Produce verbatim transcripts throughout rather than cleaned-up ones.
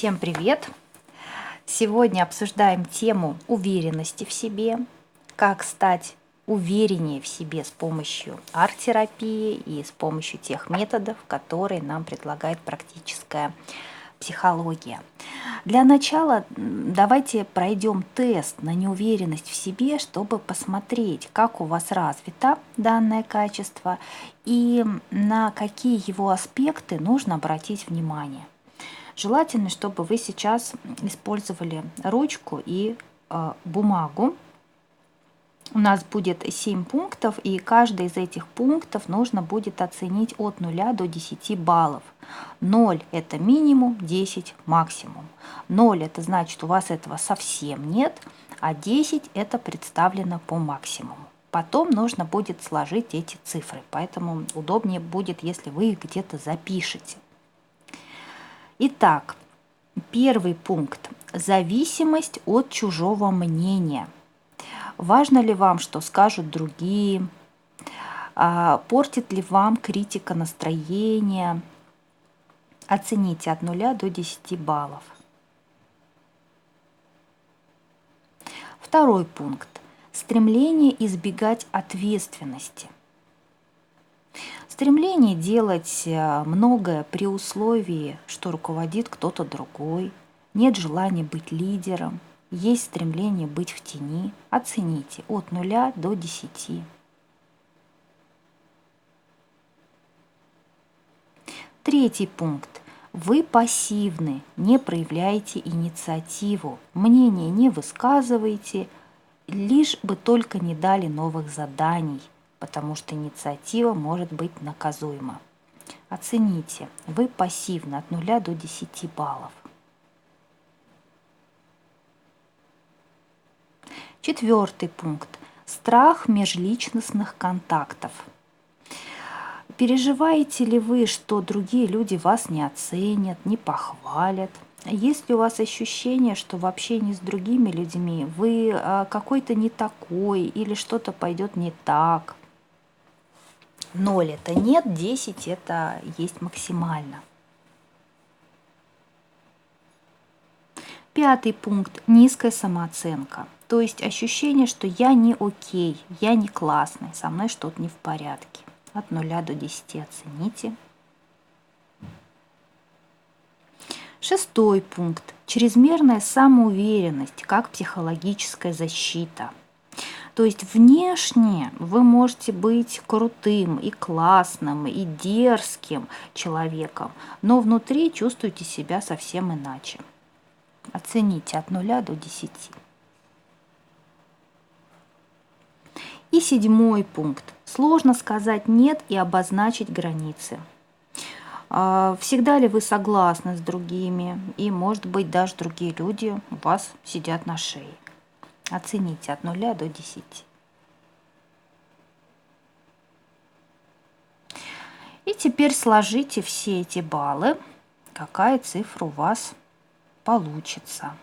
Всем привет! Сегодня обсуждаем тему уверенности в себе, как стать увереннее в себе с помощью арт-терапии и с помощью тех методов, которые нам предлагает практическая психология. Для начала давайте пройдем тест на неуверенность в себе, чтобы посмотреть, как у вас развито данное качество и на какие его аспекты нужно обратить внимание. Желательно, чтобы вы сейчас использовали ручку и э, бумагу. У нас будет семь пунктов, и каждый из этих пунктов нужно будет оценить от нуля до десяти баллов. ноль – это минимум, десять – максимум. ноль – это значит, у вас этого совсем нет, а десять – это представлено по максимуму. Потом нужно будет сложить эти цифры, поэтому удобнее будет, если вы их где-то запишете. Итак, первый пункт – зависимость от чужого мнения. Важно ли вам, что скажут другие? Портит ли вам критика настроения? Оцените от нуля до десяти баллов. Второй пункт – стремление избегать ответственности. Стремление делать многое при условии, что руководит кто-то другой, нет желания быть лидером, есть стремление быть в тени. Оцените от нуля до десяти. Третий пункт. Вы пассивны, не проявляете инициативу, мнение не высказываете, лишь бы только не дали новых заданий, потому что инициатива может быть наказуема. Оцените, вы пассивны от нуля до десяти баллов. Четвертый пункт. Страх межличностных контактов. Переживаете ли вы, что другие люди вас не оценят, не похвалят? Есть ли у вас ощущение, что в общении с другими людьми вы какой-то не такой или что-то пойдет не так? ноль – это нет, десять – это есть максимально. Пятый пункт – низкая самооценка. То есть ощущение, что я не окей, я не классный, со мной что-то не в порядке. От нуля до десяти оцените. Шестой пункт – чрезмерная самоуверенность как психологическая защита. То есть внешне вы можете быть крутым и классным, и дерзким человеком, но внутри чувствуете себя совсем иначе. Оцените от нуля до десяти. И седьмой пункт. Сложно сказать «нет» и обозначить границы. Всегда ли вы согласны с другими, и, может быть, даже другие люди у вас сидят на шее. Оцените от нуля до десяти. И теперь сложите все эти баллы, какая цифра у вас получится.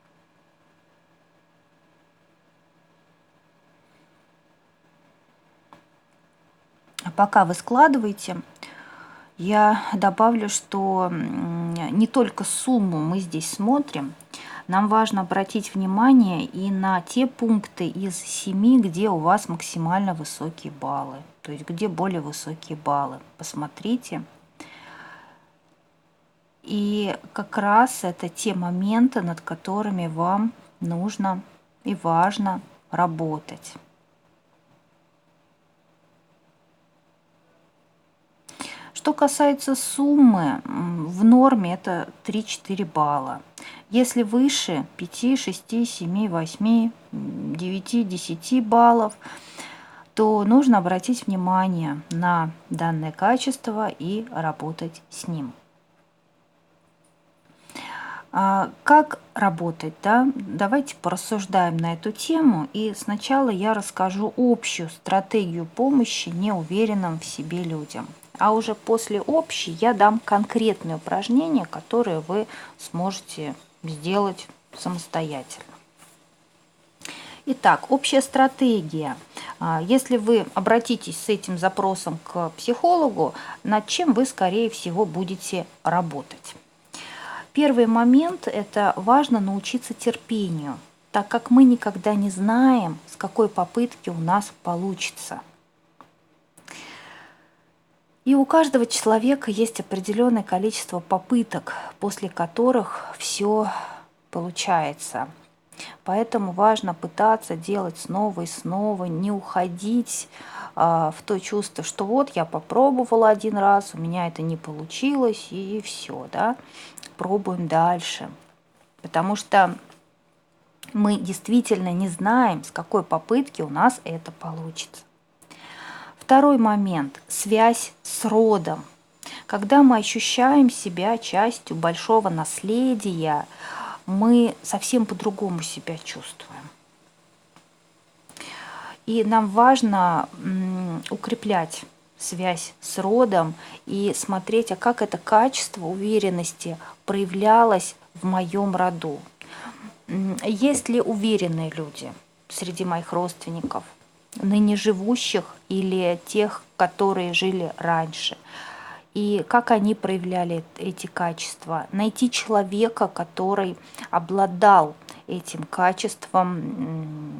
А пока вы складываете, я добавлю, что не только сумму мы здесь смотрим, нам важно обратить внимание и на те пункты из семи, где у вас максимально высокие баллы, то есть где более высокие баллы. Посмотрите. И как раз это те моменты, над которыми вам нужно и важно работать. Что касается суммы, в норме это три-четыре балла. Если выше пяти, шести, семи, восьми, девяти, десяти баллов, то нужно обратить внимание на данное качество и работать с ним. Как работать? Да? Давайте порассуждаем на эту тему. И сначала я расскажу общую стратегию помощи неуверенным в себе людям. А уже после общей я дам конкретные упражнения, которые вы сможете сделать самостоятельно. Итак, общая стратегия. Если вы обратитесь с этим запросом к психологу, над чем вы, скорее всего, будете работать? Первый момент – это важно научиться терпению, так как мы никогда не знаем, с какой попытки у нас получится. И у каждого человека есть определенное количество попыток, после которых все получается. Поэтому важно пытаться делать снова и снова, не уходить а, в то чувство, что вот я попробовала один раз, у меня это не получилось, и все, да, пробуем дальше. Потому что мы действительно не знаем, с какой попытки у нас это получится. Второй момент – связь с родом. Когда мы ощущаем себя частью большого наследия, мы совсем по-другому себя чувствуем. И нам важно укреплять связь с родом и смотреть, а как это качество уверенности проявлялось в моем роду. Есть ли уверенные люди среди моих родственников, ныне живущих или тех, которые жили раньше? И как они проявляли эти качества? Найти человека, который обладал этим качеством,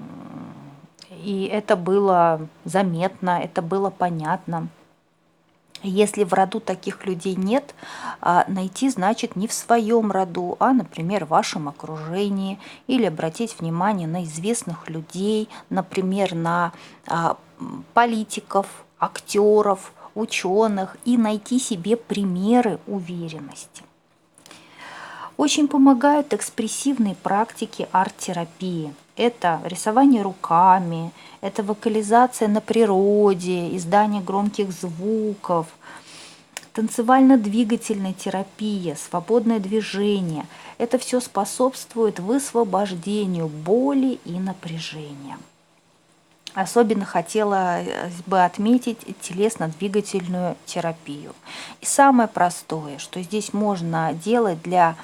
и это было заметно, это было понятно. Если в роду таких людей нет, найти значит не в своем роду, а, например, в вашем окружении, или обратить внимание на известных людей, например, на политиков, актеров, ученых, и найти себе примеры уверенности. Очень помогают экспрессивные практики арт-терапии. Это рисование руками, это вокализация на природе, издание громких звуков, танцевально-двигательная терапия, свободное движение. Это все способствует высвобождению боли и напряжения. Особенно хотела бы отметить телесно-двигательную терапию. И самое простое, что здесь можно делать для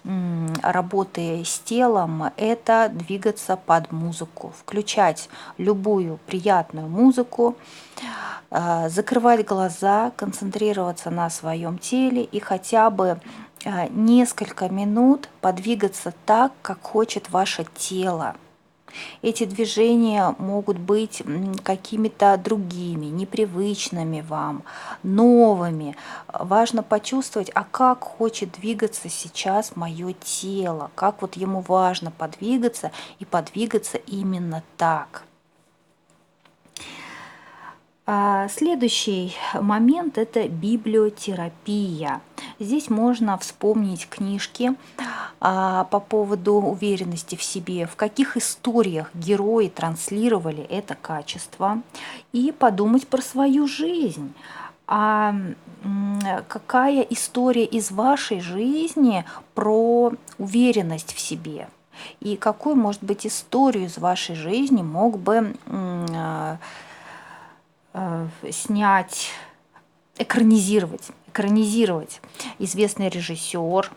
работы с телом, это двигаться под музыку, включать любую приятную музыку, закрывать глаза, концентрироваться на своем теле и хотя бы несколько минут подвигаться так, как хочет ваше тело. Эти движения могут быть какими-то другими, непривычными вам, новыми. Важно почувствовать, а как хочет двигаться сейчас мое тело, как вот ему важно подвигаться и подвигаться именно так. Следующий момент – это библиотерапия. Здесь можно вспомнить книжки а, по поводу уверенности в себе, в каких историях герои транслировали это качество, и подумать про свою жизнь. А какая история из вашей жизни про уверенность в себе? И какую, может быть, историю из вашей жизни мог бы а, а, снять, экранизировать, экранизировать известный режиссер.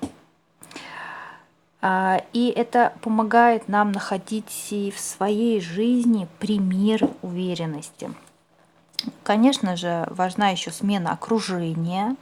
И это помогает нам находить и в своей жизни пример уверенности. Конечно же, важна еще смена окружения.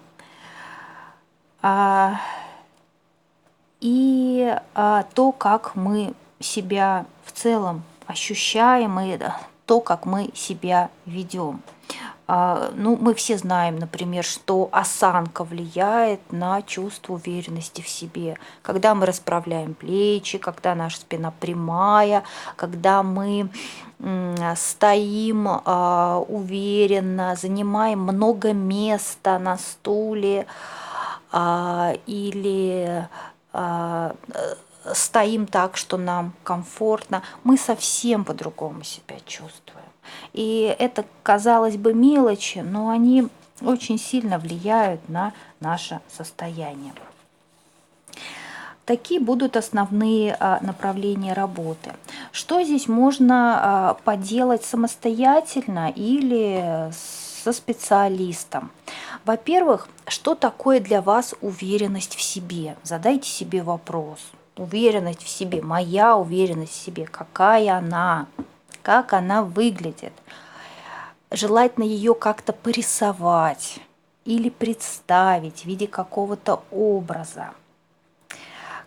И то, как мы себя в целом ощущаем, и то, как мы себя ведем. Ну, мы все знаем, например, что осанка влияет на чувство уверенности в себе. Когда мы расправляем плечи, когда наша спина прямая, когда мы стоим уверенно, занимаем много места на стуле или стоим так, что нам комфортно, мы совсем по-другому себя чувствуем. И это, казалось бы, мелочи, но они очень сильно влияют на наше состояние. Такие будут основные направления работы. Что здесь можно поделать самостоятельно или со специалистом? Во-первых, что такое для вас уверенность в себе? Задайте себе вопрос. Уверенность в себе, моя уверенность в себе, какая она? Как она выглядит. Желательно ее как-то порисовать или представить в виде какого-то образа.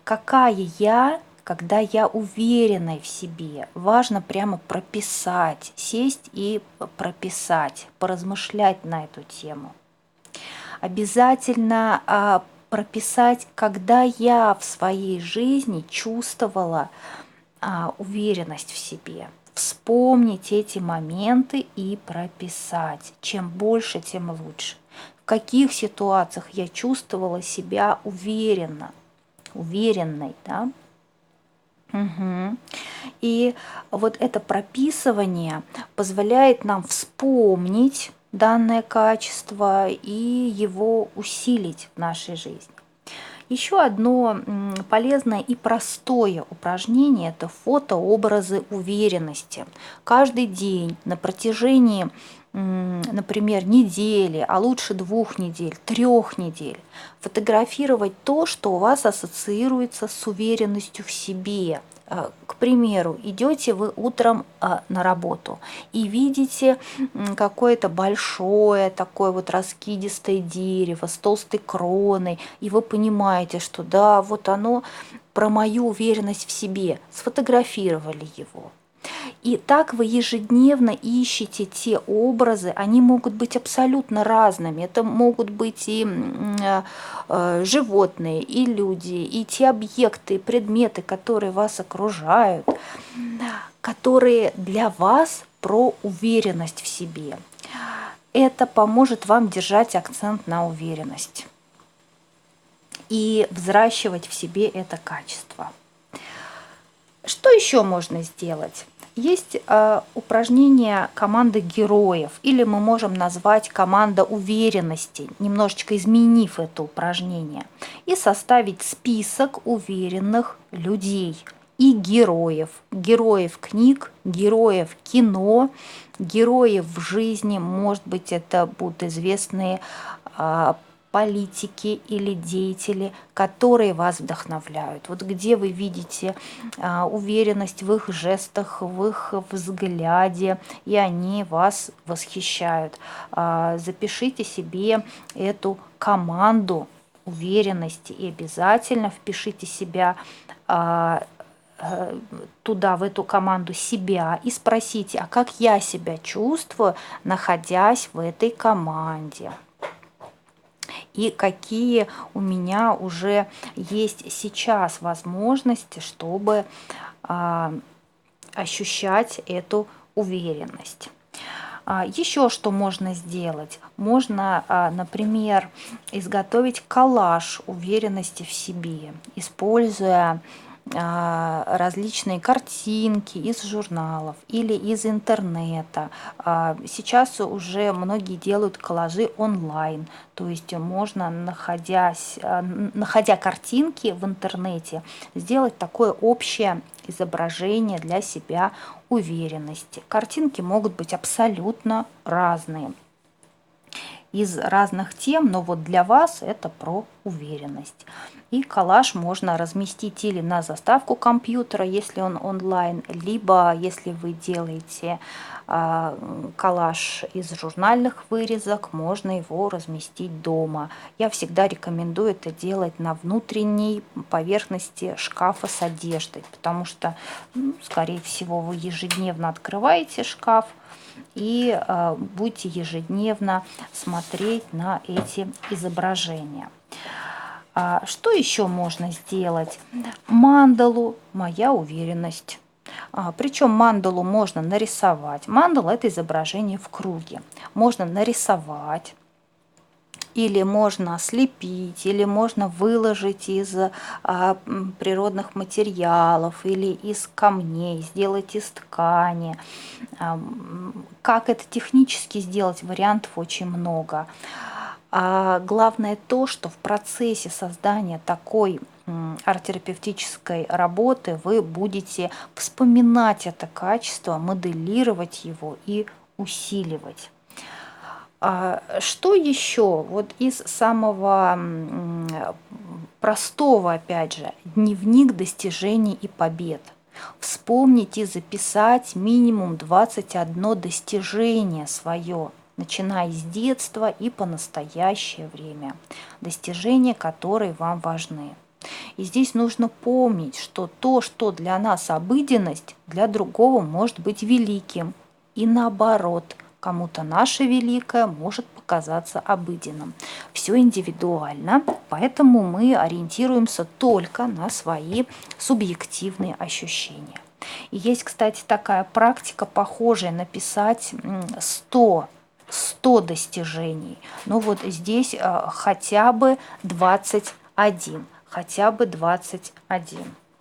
какая я, когда я уверенная в себе. Важно прямо прописать, сесть и прописать, поразмышлять на эту тему. Обязательно а, прописать, когда я в своей жизни чувствовала а, уверенность в себе. Вспомнить эти моменты и прописать. Чем больше, тем лучше. В каких ситуациях я чувствовала себя уверенно, уверенной, да? Угу. И вот это прописывание позволяет нам вспомнить данное качество и его усилить в нашей жизни. Еще одно полезное и простое упражнение – это фотообразы уверенности. Каждый день на протяжении, например, недели, а лучше двух недель, трех недель, фотографировать то, что у вас ассоциируется с уверенностью в себе. К примеру, идете вы утром на работу и видите какое-то большое такое вот раскидистое дерево с толстой кроной, и вы понимаете, что да, вот оно про мою уверенность в себе, сфотографировали его. И так вы ежедневно ищете те образы, они могут быть абсолютно разными. Это могут быть и э, животные, и люди, и те объекты, и предметы, которые вас окружают, которые для вас про уверенность в себе. Это поможет вам держать акцент на уверенность и взращивать в себе это качество. Что еще можно сделать? Есть э, упражнение команды героев, или мы можем назвать команда уверенности, немножечко изменив это упражнение, и составить список уверенных людей и героев. Героев книг, героев кино, героев в жизни, может быть, это будут известные э, политики или деятели, которые вас вдохновляют. Вот где вы видите а, уверенность в их жестах, в их взгляде, и они вас восхищают. А, запишите себе эту команду уверенности и обязательно впишите себя а, туда, в эту команду себя, и спросите, а как я себя чувствую, находясь в этой команде? И какие у меня уже есть сейчас возможности, чтобы а, ощущать эту уверенность. А, еще что можно сделать? Можно, а, например, изготовить коллаж уверенности в себе, используя различные картинки из журналов или из интернета. Сейчас уже многие делают коллажи онлайн, то есть можно, находясь, находя картинки в интернете, сделать такое общее изображение для себя уверенности. Картинки могут быть абсолютно разные, из разных тем, но вот для вас это про уверенность. И коллаж можно разместить или на заставку компьютера, если он онлайн, либо если вы делаете э, коллаж из журнальных вырезок, можно его разместить дома. Я всегда рекомендую это делать на внутренней поверхности шкафа с одеждой, потому что, ну, скорее всего, вы ежедневно открываете шкаф и э, будете ежедневно смотреть на эти изображения. А что еще можно сделать? Мандалу «Моя уверенность». А, причем мандалу можно нарисовать. Мандала – это изображение в круге. Можно нарисовать, или можно слепить, или можно выложить из а, природных материалов, или из камней, сделать из ткани. А, как это технически сделать? Вариантов очень много. А главное то, что в процессе создания такой арт-терапевтической работы вы будете вспоминать это качество, моделировать его и усиливать. Что еще? Вот из самого простого, опять же, дневник достижений и побед. Вспомнить и записать минимум двадцать одно достижение свое, начиная с детства и по настоящее время. Достижения, которые вам важны. И здесь нужно помнить, что то, что для нас обыденность, для другого может быть великим. И наоборот, кому-то наше великое может показаться обыденным. Все индивидуально, поэтому мы ориентируемся только на свои субъективные ощущения. И есть, кстати, такая практика, похожая, написать сто сто достижений. Ну вот здесь э, хотя бы двадцать один. Хотя бы двадцать один.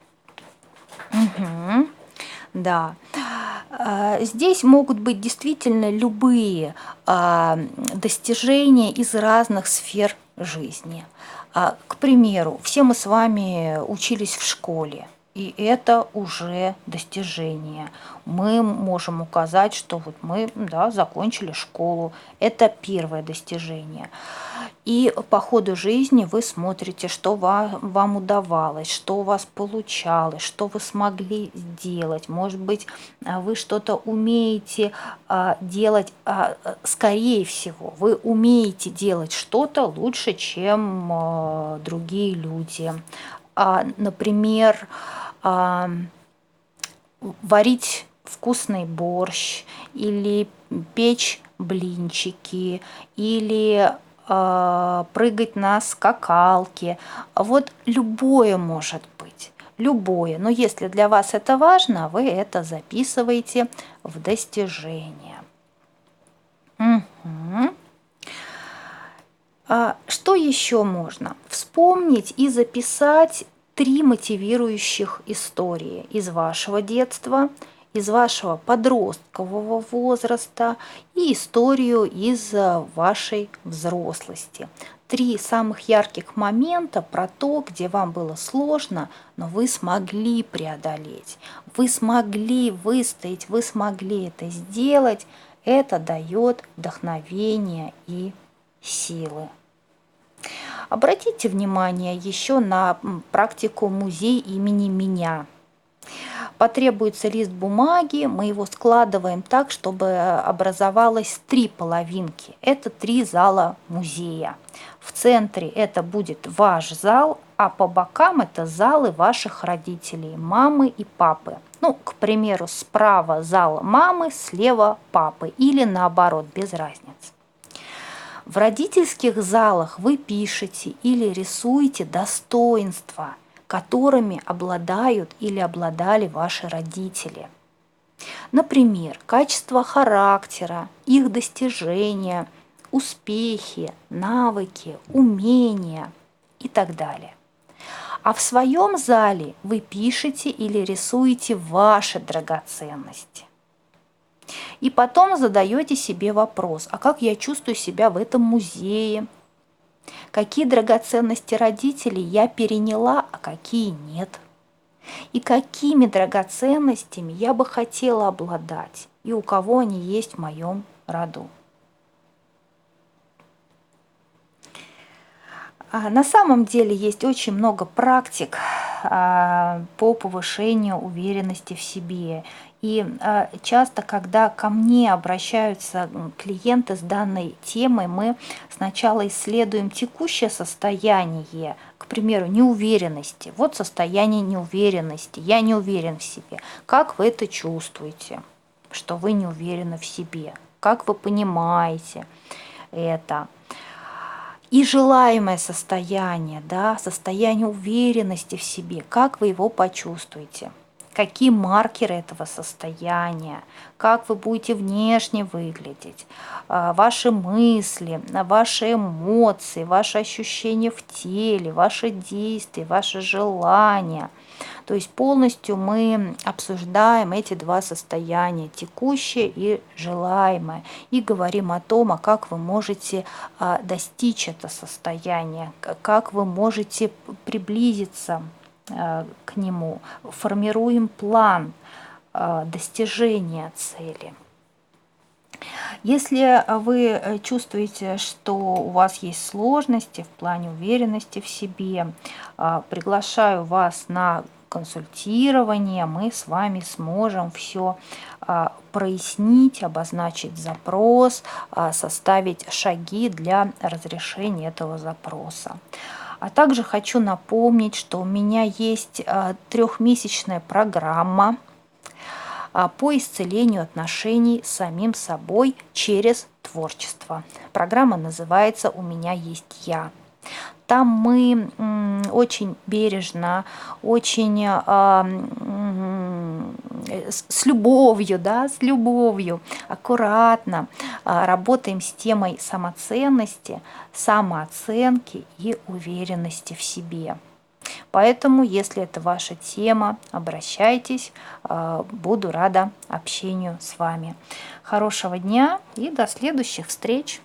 Угу. Да. Здесь могут быть действительно любые э, достижения из разных сфер жизни. К примеру, все мы с вами учились в школе. И это уже достижение. Мы можем указать, что вот мы, да, закончили школу. Это первое достижение. И по ходу жизни вы смотрите, что вам удавалось, что у вас получалось, что вы смогли сделать. Может быть, вы что-то умеете делать, скорее всего, вы умеете делать что-то лучше, чем другие люди. Например, варить вкусный борщ, или печь блинчики, или э, прыгать на скакалке. Вот любое может быть, любое. Но если для вас это важно, вы это записываете в достижения. Угу. А что еще можно? Вспомнить и записать три мотивирующих истории из вашего детства, из вашего подросткового возраста и историю из вашей взрослости. Три самых ярких момента про то, где вам было сложно, но вы смогли преодолеть, вы смогли выстоять, вы смогли это сделать. Это дает вдохновение и силы. Обратите внимание еще на практику «Музей имени меня». Потребуется лист бумаги, мы его складываем так, чтобы образовалось три половинки. Это три зала музея. В центре это будет ваш зал, а по бокам это залы ваших родителей, мамы и папы. Ну, к примеру, справа зал мамы, слева папы или наоборот, без разницы. В родительских залах вы пишете или рисуете достоинства, которыми обладают или обладали ваши родители. Например, качество характера, их достижения, успехи, навыки, умения и так далее. А в своем зале вы пишете или рисуете ваши драгоценности. И потом задаете себе вопрос, а как я чувствую себя в этом музее? Какие драгоценности родителей я переняла, а какие нет? И какими драгоценностями я бы хотела обладать, и у кого они есть в моем роду? На самом деле есть очень много практик по повышению уверенности в себе. И часто, когда ко мне обращаются клиенты с данной темой, мы сначала исследуем текущее состояние, к примеру, неуверенности. Вот состояние неуверенности, я не уверен в себе. Как вы это чувствуете, что вы не уверены в себе? Как вы понимаете это? И желаемое состояние, да, состояние уверенности в себе, как вы его почувствуете? Какие маркеры этого состояния, как вы будете внешне выглядеть, ваши мысли, ваши эмоции, ваши ощущения в теле, ваши действия, ваши желания. То есть полностью мы обсуждаем эти два состояния, текущее и желаемое, и говорим о том, а как вы можете достичь это состояние, как вы можете приблизиться к нему, формируем план достижения цели. Если вы чувствуете, что у вас есть сложности в плане уверенности в себе, приглашаю вас на консультирование, мы с вами сможем все прояснить, обозначить запрос, составить шаги для разрешения этого запроса. А также хочу напомнить, что у меня есть трехмесячная программа по исцелению отношений с самим собой через творчество. Программа называется «У меня есть я». Там мы очень бережно, очень с любовью, да, с любовью, аккуратно работаем с темой самоценности, самооценки и уверенности в себе. Поэтому, если это ваша тема, обращайтесь, буду рада общению с вами. Хорошего дня и до следующих встреч!